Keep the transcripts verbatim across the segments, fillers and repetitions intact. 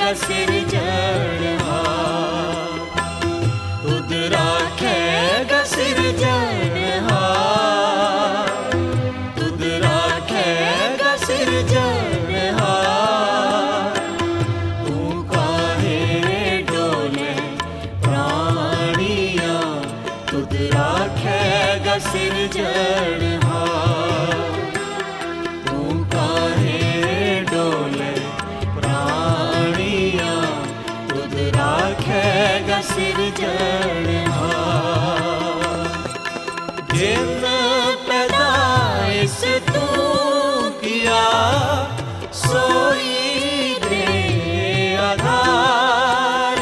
सिरजनहार, तुद राखेगा सिरजनहार, तुद राखेगा सिरजनहार। तू काहे डोले प्राणिया, तुद राखेगा सिरजनहार। तू काहे डोले प्राणिया, तुद राखेगा सिरजनहार। जिन पैदाइश तू किया, सोई दे आधार।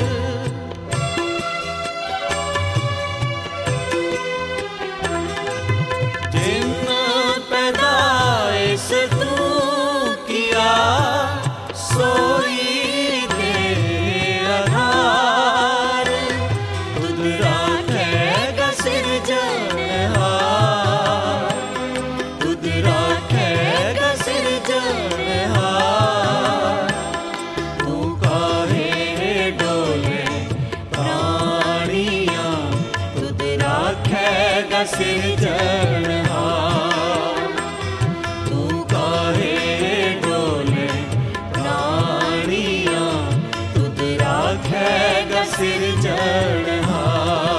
जिन पैदाइश तू किया, सोई दे आधार। तुद राखेगा सिरजनहार, तुद राखेगा सिरजनहार। तू काहे डोले प्राणिया, तुद राखेगा सिरजनहार। तू काहे डोले प्राणिया, तुद राखेगा सिरजनहार।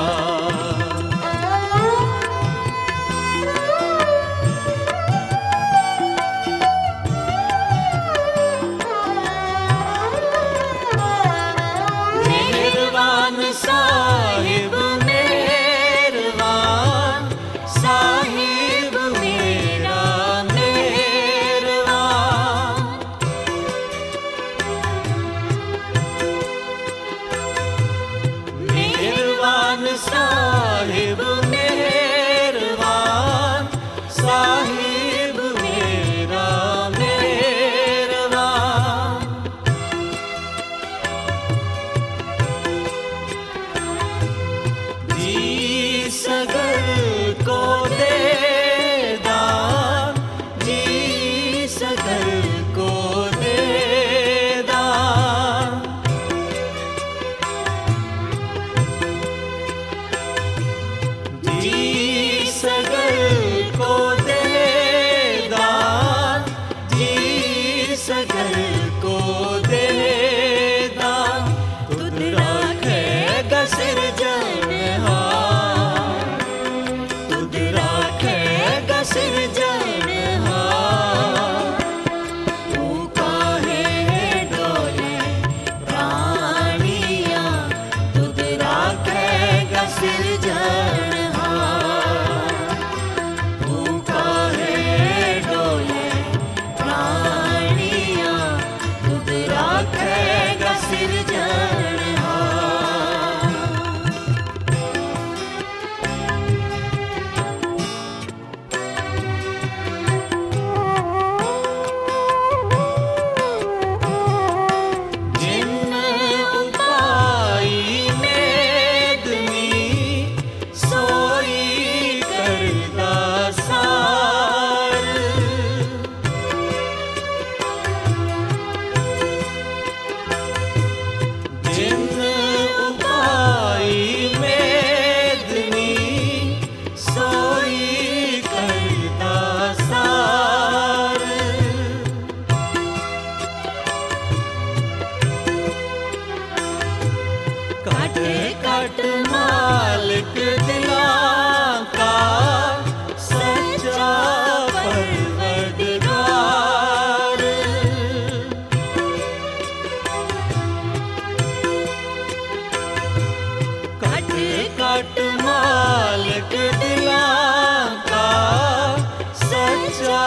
मेहरबान साहिब मेहरबान, साहिब मेरा मेहरबान। मेहरबान साहिब मेहरबान, साहिब मेरा मेहरबान। जी सगर को दे दान, जी सगर को दे दान। जी सगर को दे दान, जी सगर को दे दान। तुद राखेगा सिरजनहार, तुद राखेगा सिरजनहार। तू काहे डोले प्राणिया, तुद राखेगा सिरजनहार। तू काहे डोले प्राणिया, तुद राखेगा सिरजनहार। जिन उपाय मेदनी, सोई करदा सार। जिन उपाय मेदनी, सोई करदा सार। काट काट मालिक दिलां का, सच्चा परवरदिगार। काट काट मालिक दिलां का, सच्चा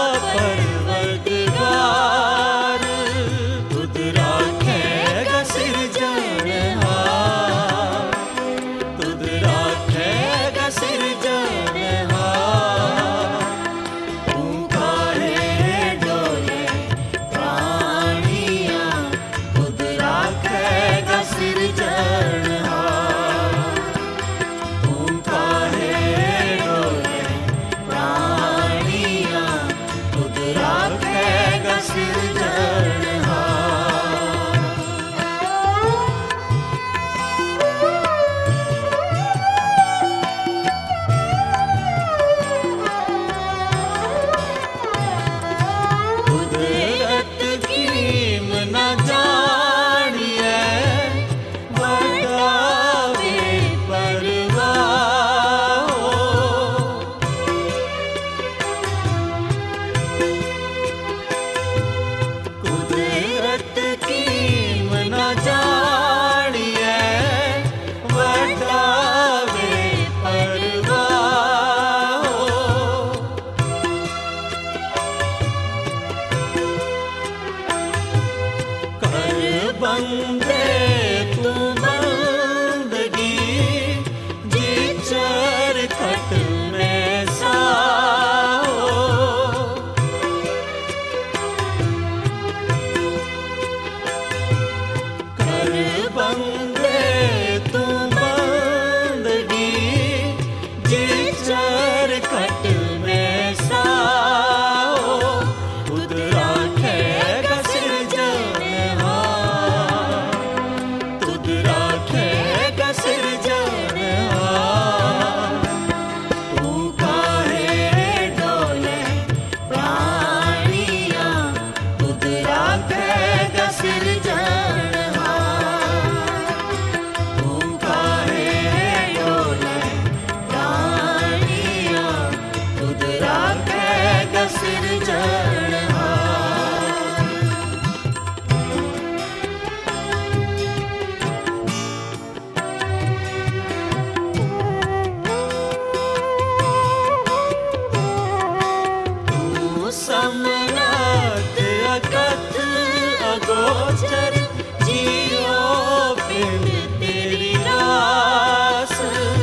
परवरदिगार। तुद राखेगा सिरजनहार, तुद राखेगा बंदे तू बंदगी जी चरखट में साओ। कर बंदे तू बंदगी जी चरखट में साओ। खुद राखेगा सिरजनहार, खुद राखेगा सिरजनहार। तू काहे डोले प्राणियां, खुद राखेगा सिरजनहार। तू काहे डोले प्राणियां, खुद राखेगा सिरजनहार। तू समनत अकथ अगोचर जियो बिन तेरी रास।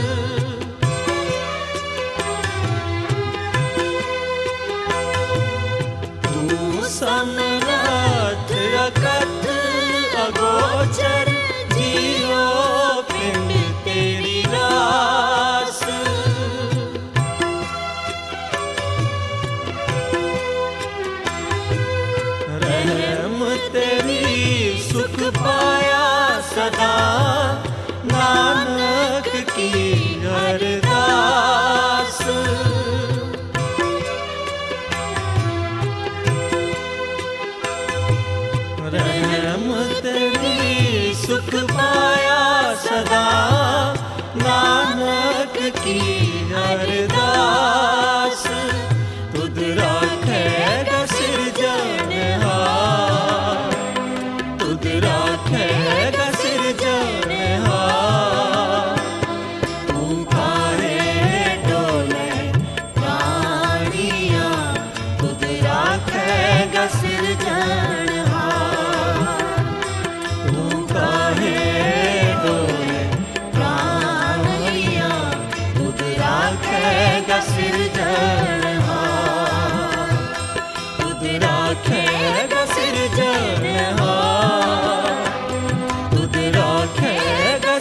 तू समनत अकथ अगोचर जियो बिन तेरी रास। रहम तेरी सुख पाया सदा, नानक की अरदास। रहम तेरी सुख पाया सदा, नानक की अरदास। तुध राखेगा सिरजनहार, तुध राखेगा सिरजनहार। तू काहे डोले प्राणियां, तुध राखेगा सिरजनहार। तू काहे डोले प्राणियां, तुध राखेगा सिरजनहार। तुध राखेगा सिरजनहार, तुध राखेगा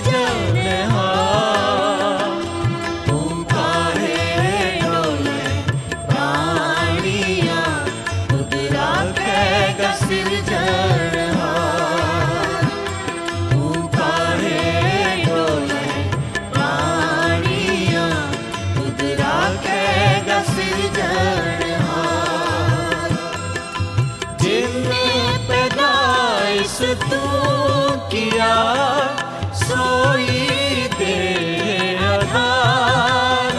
सिरजनहार। तू काहे डोले प्राणियां, तुध राखेगा सिरजनहार। तू काहे डोले प्राणियां, तुध राखेगा सिरजनहार। जिनने पैदाइश तू किया, सोई दे आधार।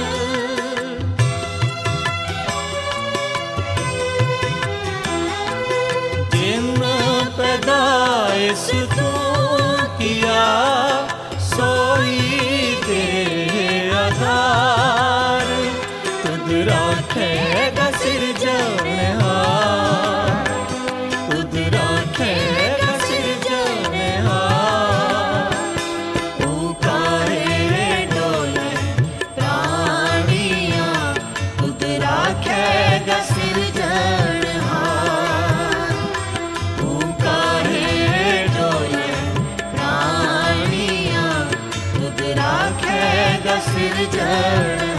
जिन पैदाइश तू किया, सोई दे आधार। तुध राखेगा सिरजनहार, तुध राखेगा सिरजनहार। तू काहे डोले प्राणियां, तुध राखेगा सिरजनहार। तू काहे डोले प्राणियां, तुध राखेगा सिरजनहार।